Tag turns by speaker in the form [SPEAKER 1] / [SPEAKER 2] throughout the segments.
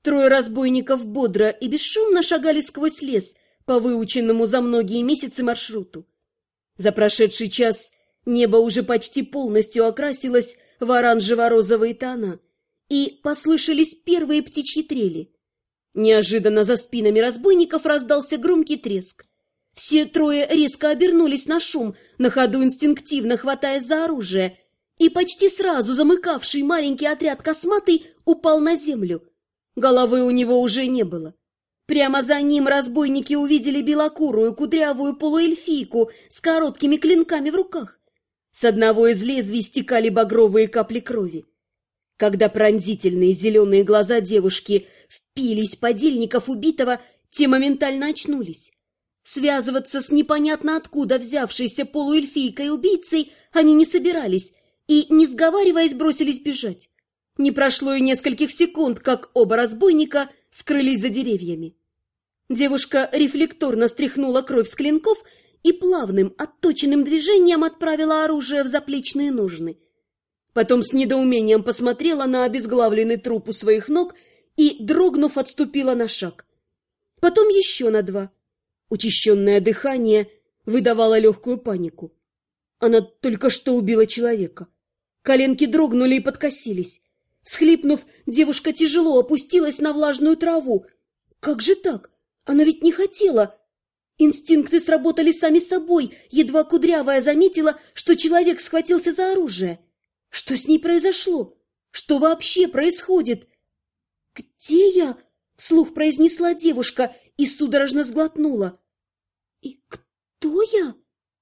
[SPEAKER 1] Трое разбойников бодро и бесшумно шагали сквозь лес по выученному за многие месяцы маршруту. За прошедший час небо уже почти полностью окрасилось в оранжево-розовые тона, и послышались первые птичьи трели. Неожиданно за спинами разбойников раздался громкий треск. Все трое резко обернулись на шум, на ходу инстинктивно хватаясь за оружие, и почти сразу замыкавший маленький отряд косматый упал на землю. Головы у него уже не было. Прямо за ним разбойники увидели белокурую кудрявую полуэльфийку с короткими клинками в руках. С одного из лезвий стекали багровые капли крови. Когда пронзительные зеленые глаза девушки впились в подельников убитого, те моментально очнулись. Связываться с непонятно откуда взявшейся полуэльфийкой-убийцей они не собирались и, не сговариваясь, бросились бежать. Не прошло и нескольких секунд, как оба разбойника скрылись за деревьями. Девушка рефлекторно стряхнула кровь с клинков и плавным, отточенным движением отправила оружие в заплечные ножны. Потом с недоумением посмотрела на обезглавленный труп у своих ног и, дрогнув, отступила на шаг. Потом еще на два. Учащенное дыхание выдавало легкую панику. Она только что убила человека. Коленки дрогнули и подкосились. Всхлипнув, девушка тяжело опустилась на влажную траву. Как же так? Она ведь не хотела. Инстинкты сработали сами собой. Едва кудрявая заметила, что человек схватился за оружие. Что с ней произошло? Что вообще происходит? «Где я?» — вслух произнесла девушка и судорожно сглотнула. «И кто я?»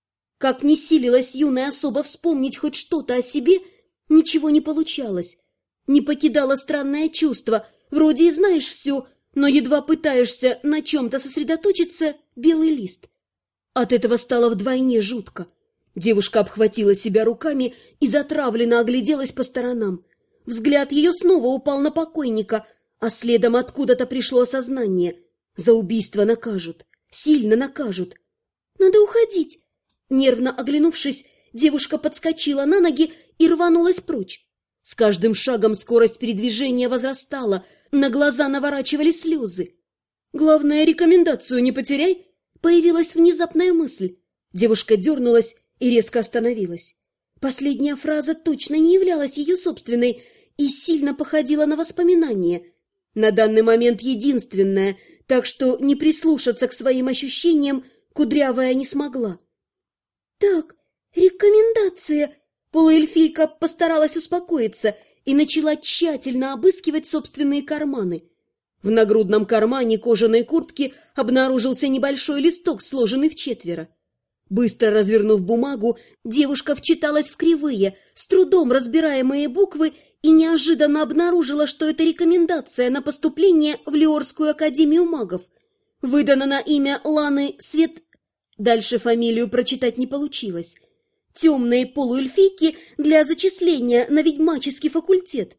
[SPEAKER 1] Как ни силилась юная особа вспомнить хоть что-то о себе, ничего не получалось. Не покидало странное чувство, вроде и знаешь все, но едва пытаешься на чем-то сосредоточиться — белый лист. От этого стало вдвойне жутко. Девушка обхватила себя руками и затравленно огляделась по сторонам. Взгляд ее снова упал на покойника, а следом откуда-то пришло осознание. За убийство накажут, сильно накажут. Надо уходить. Нервно оглянувшись, девушка подскочила на ноги и рванулась прочь. С каждым шагом скорость передвижения возрастала, на глаза наворачивались слезы. «Главное, рекомендацию не потеряй!» Появилась внезапная мысль. Девушка дернулась и резко остановилась. Последняя фраза точно не являлась ее собственной и сильно походила на воспоминание. На данный момент единственное, так что не прислушаться к своим ощущениям кудрявая не смогла. «Так, рекомендация!» Полуэльфийка постаралась успокоиться и начала тщательно обыскивать собственные карманы. В нагрудном кармане кожаной куртки обнаружился небольшой листок, сложенный вчетверо. Быстро развернув бумагу, девушка вчиталась в кривые, с трудом разбираемые буквы и неожиданно обнаружила, что это рекомендация на поступление в Лиорскую академию магов. Выдана на имя Ланы Свет... Дальше фамилию прочитать не получилось. Темные полуэльфийки для зачисления на ведьмаческий факультет.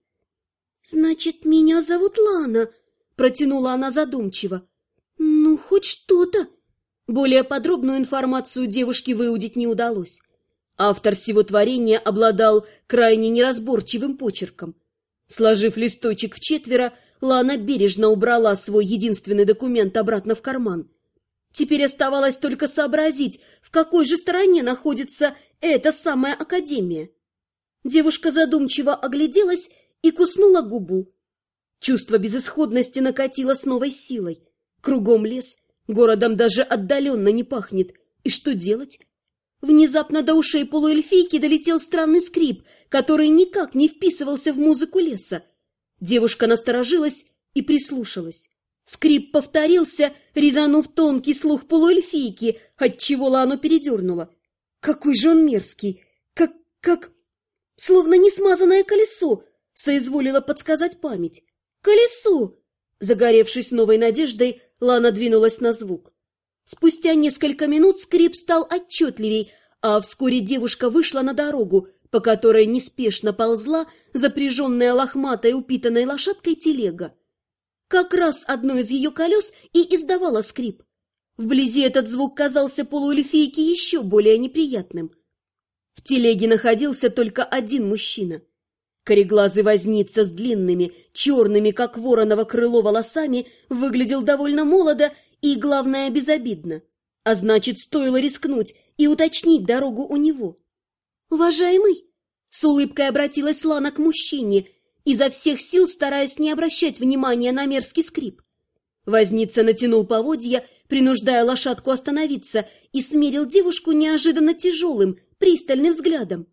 [SPEAKER 1] «Значит, меня зовут Лана», — протянула она задумчиво. «Ну, хоть что-то». Более подробную информацию девушке выудить не удалось. Автор всего творения обладал крайне неразборчивым почерком. Сложив листочек вчетверо, Лана бережно убрала свой единственный документ обратно в карман. Теперь оставалось только сообразить, в какой же стороне находится эта самая академия. Девушка задумчиво огляделась и куснула губу. Чувство безысходности накатило с новой силой. Кругом лес, городом даже отдаленно не пахнет. И что делать? Внезапно до ушей полуэльфийки долетел странный скрип, который никак не вписывался в музыку леса. Девушка насторожилась и прислушалась. Скрип повторился, резанув тонкий слух полуэльфийки, отчего Лану передернуло. Какой же он мерзкий! Как... Словно несмазанное колесо, соизволила подсказать память. Колесо! Загоревшись новой надеждой, Лана двинулась на звук. Спустя несколько минут скрип стал отчетливей, а вскоре девушка вышла на дорогу, по которой неспешно ползла запряженная лохматой упитанной лошадкой телега. Как раз одно из ее колес и издавало скрип. Вблизи этот звук казался полуэльфийке еще более неприятным. В телеге находился только один мужчина. Кореглазый возница с длинными, черными, как вороново крыло, волосами выглядел довольно молодо и, главное, безобидно. А значит, стоило рискнуть и уточнить дорогу у него. «Уважаемый!» — с улыбкой обратилась Лана к мужчине, изо всех сил стараясь не обращать внимания на мерзкий скрип. Возница натянул поводья, принуждая лошадку остановиться, и смерил девушку неожиданно тяжелым, пристальным взглядом.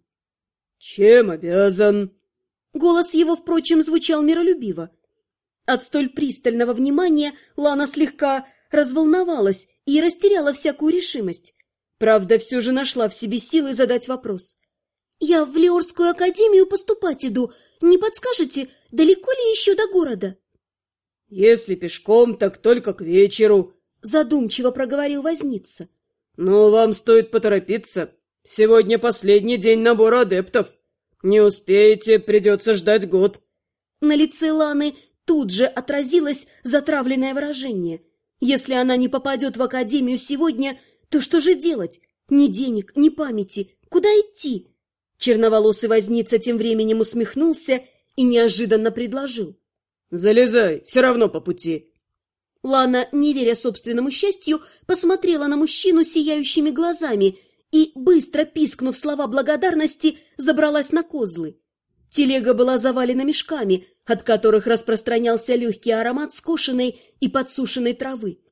[SPEAKER 2] «Чем обязан?»
[SPEAKER 1] Голос его, впрочем, звучал миролюбиво. От столь пристального внимания Лана слегка разволновалась и растеряла всякую решимость. Правда, все же нашла в себе силы задать вопрос. «Я в Леорскую академию поступать иду. Не подскажете, далеко ли еще до города?»
[SPEAKER 2] «Если пешком, так только к вечеру»,
[SPEAKER 1] — задумчиво проговорил возница.
[SPEAKER 2] «Но вам стоит поторопиться. Сегодня последний день набора адептов. Не успеете, придется ждать год».
[SPEAKER 1] На лице Ланы тут же отразилось затравленное выражение. Если она не попадет в академию сегодня, то что же делать? Ни денег, ни памяти. Куда идти? Черноволосый возница тем временем усмехнулся и неожиданно предложил.
[SPEAKER 2] «Залезай, все равно по пути».
[SPEAKER 1] Лана, не веря собственному счастью, посмотрела на мужчину сияющими глазами и, быстро пискнув слова благодарности, забралась на козлы. Телега была завалена мешками, от которых распространялся легкий аромат скошенной и подсушенной травы.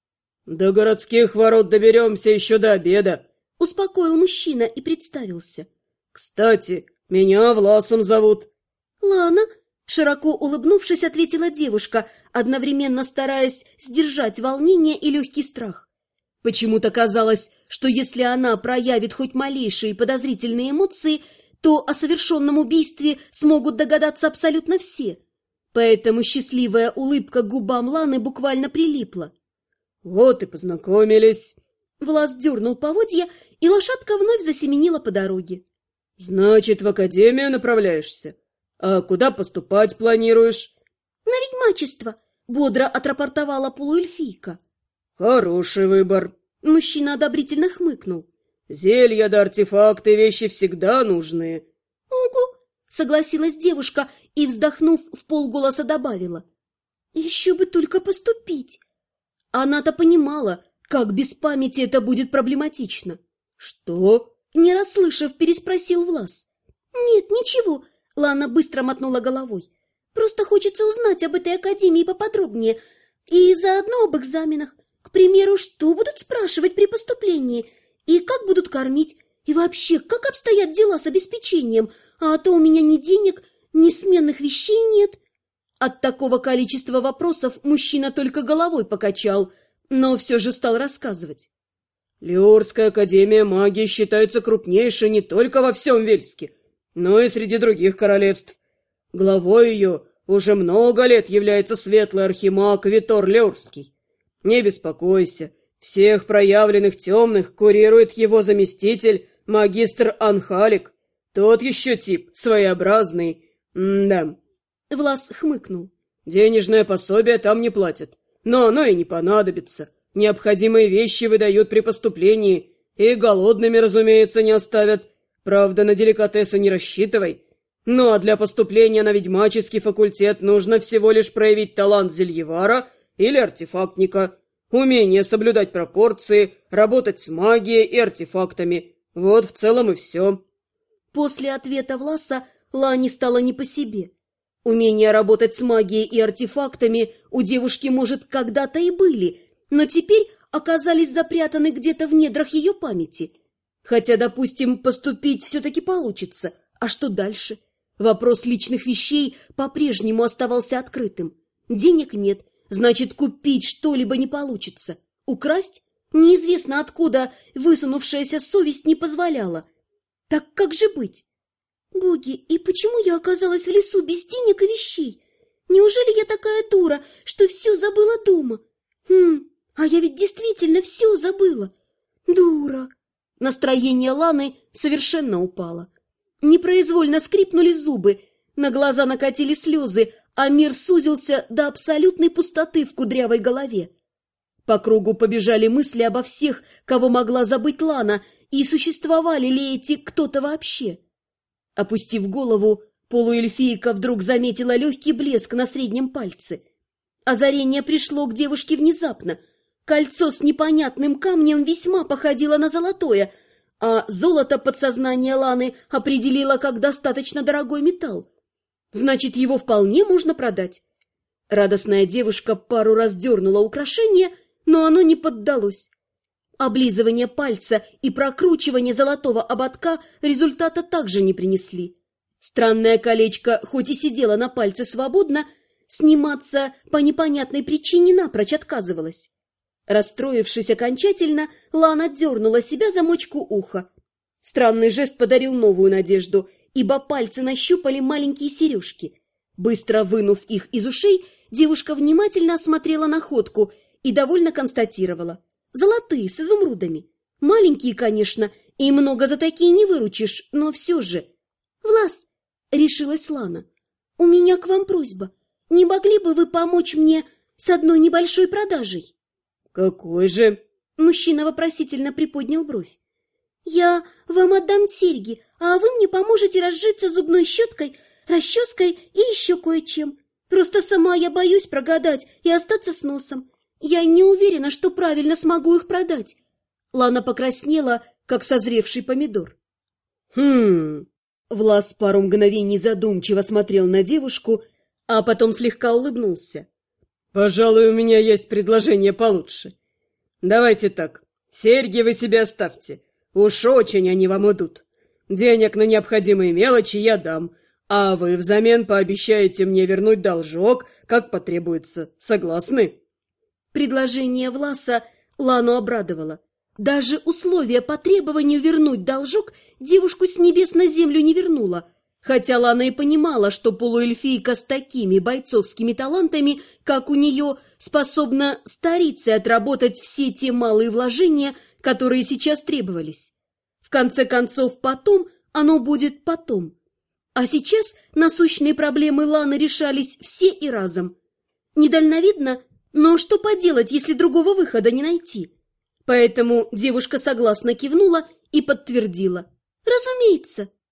[SPEAKER 2] «До городских ворот доберемся еще до обеда»,
[SPEAKER 1] — успокоил мужчина и представился.
[SPEAKER 2] «Кстати, меня Власом зовут».
[SPEAKER 1] «Лана», — широко улыбнувшись, ответила девушка, одновременно стараясь сдержать волнение и легкий страх. Почему-то казалось, что если она проявит хоть малейшие подозрительные эмоции, то о совершенном убийстве смогут догадаться абсолютно все. Поэтому счастливая улыбка к губам Ланы буквально прилипла.
[SPEAKER 2] «Вот и познакомились».
[SPEAKER 1] Влас дернул поводья, и лошадка вновь засеменила по дороге.
[SPEAKER 2] «Значит, в академию направляешься? А куда поступать планируешь?»
[SPEAKER 1] «На ведьмачество», — бодро отрапортовала полуэльфийка.
[SPEAKER 2] «Хороший выбор».
[SPEAKER 1] Мужчина одобрительно хмыкнул.
[SPEAKER 2] «Зелья да артефакты — вещи всегда нужные».
[SPEAKER 1] «Угу», — согласилась девушка и, вздохнув, вполголоса добавила. «Еще бы только поступить». Она-то понимала, как без памяти это будет проблематично.
[SPEAKER 2] «Что?»
[SPEAKER 1] — не расслышав, переспросил Влас. «Нет, ничего», — Лана быстро мотнула головой. «Просто хочется узнать об этой академии поподробнее и заодно об экзаменах. К примеру, что будут спрашивать при поступлении, и как будут кормить, и вообще, как обстоят дела с обеспечением, а то у меня ни денег, ни сменных вещей нет». От такого количества вопросов мужчина только головой покачал, но все же стал рассказывать.
[SPEAKER 2] «Леорская академия магии считается крупнейшей не только во всем Вельске, но и среди других королевств. Главой ее уже много лет является светлый архимаг Витор Леорский. Не беспокойся, всех проявленных темных курирует его заместитель, магистр Анхалик. Тот еще тип, своеобразный. Да».
[SPEAKER 1] Влас хмыкнул.
[SPEAKER 2] «Денежное пособие там не платят, но оно и не понадобится. Необходимые вещи выдают при поступлении, и голодными, разумеется, не оставят. Правда, на деликатесы не рассчитывай. Ну а для поступления на ведьмаческий факультет нужно всего лишь проявить талант зельевара или артефактника, умение соблюдать пропорции, работать с магией и артефактами. Вот в целом и все».
[SPEAKER 1] После ответа Власа Лане стало не по себе. Умение работать с магией и артефактами у девушки, может, когда-то и были, но теперь оказались запрятаны где-то в недрах ее памяти. Хотя, допустим, поступить все-таки получится. А что дальше? Вопрос личных вещей по-прежнему оставался открытым. Денег нет, значит, купить что-либо не получится. Украсть? Неизвестно откуда высунувшаяся совесть не позволяла. Так как же быть? Боги, и почему я оказалась в лесу без денег и вещей? Неужели я такая дура, что все забыла дома? А я ведь действительно все забыла. Дура. Настроение Ланы совершенно упало. Непроизвольно скрипнули зубы, на глаза накатили слезы, а мир сузился до абсолютной пустоты в кудрявой голове. По кругу побежали мысли обо всех, кого могла забыть Лана, и существовали ли эти кто-то вообще. Опустив голову, Полуэльфийка вдруг заметила легкий блеск на среднем пальце. Озарение пришло к девушке внезапно. Кольцо с непонятным камнем весьма походило на золотое, а золото подсознание Ланы определило как достаточно дорогой металл. Значит, его вполне можно продать. Радостная девушка пару раз дернула украшение, но оно не поддалось. Облизывание пальца и прокручивание золотого ободка результата также не принесли. Странное колечко, хоть и сидело на пальце свободно, сниматься по непонятной причине напрочь отказывалось. Расстроившись окончательно, Лана дернула себя за мочку уха. Странный жест подарил новую надежду, ибо пальцы нащупали маленькие сережки. Быстро вынув их из ушей, девушка внимательно осмотрела находку и довольно констатировала. Золотые, с изумрудами. Маленькие, конечно, и много за такие не выручишь, но все же. «Влас», — решилась Лана, — «у меня к вам просьба. Не могли бы вы помочь мне с одной небольшой продажей?»
[SPEAKER 2] «Какой же?»
[SPEAKER 1] — мужчина вопросительно приподнял бровь. «Я вам отдам серьги, а вы мне поможете разжиться зубной щеткой, расческой и еще кое-чем. Просто сама я боюсь прогадать и остаться с носом. Я не уверена, что правильно смогу их продать». Лана покраснела, как созревший помидор. Влас пару мгновений задумчиво смотрел на девушку, а потом слегка улыбнулся.
[SPEAKER 2] «Пожалуй, у меня есть предложение получше. Давайте так, серьги вы себе оставьте. Уж очень они вам идут. Денег на необходимые мелочи я дам, а вы взамен пообещаете мне вернуть должок, как потребуется. Согласны?»
[SPEAKER 1] Предложение Власа Лану обрадовало. Даже условие по требованию вернуть должок девушку с небес на землю не вернуло, хотя Лана и понимала, что полуэльфийка с такими бойцовскими талантами, как у нее, способна старицей отработать все те малые вложения, которые сейчас требовались. В конце концов, потом оно будет потом. А сейчас насущные проблемы Ланы решались все и разом. Недальновидно, но что поделать, если другого выхода не найти? Поэтому девушка согласно кивнула и подтвердила. «Разумеется».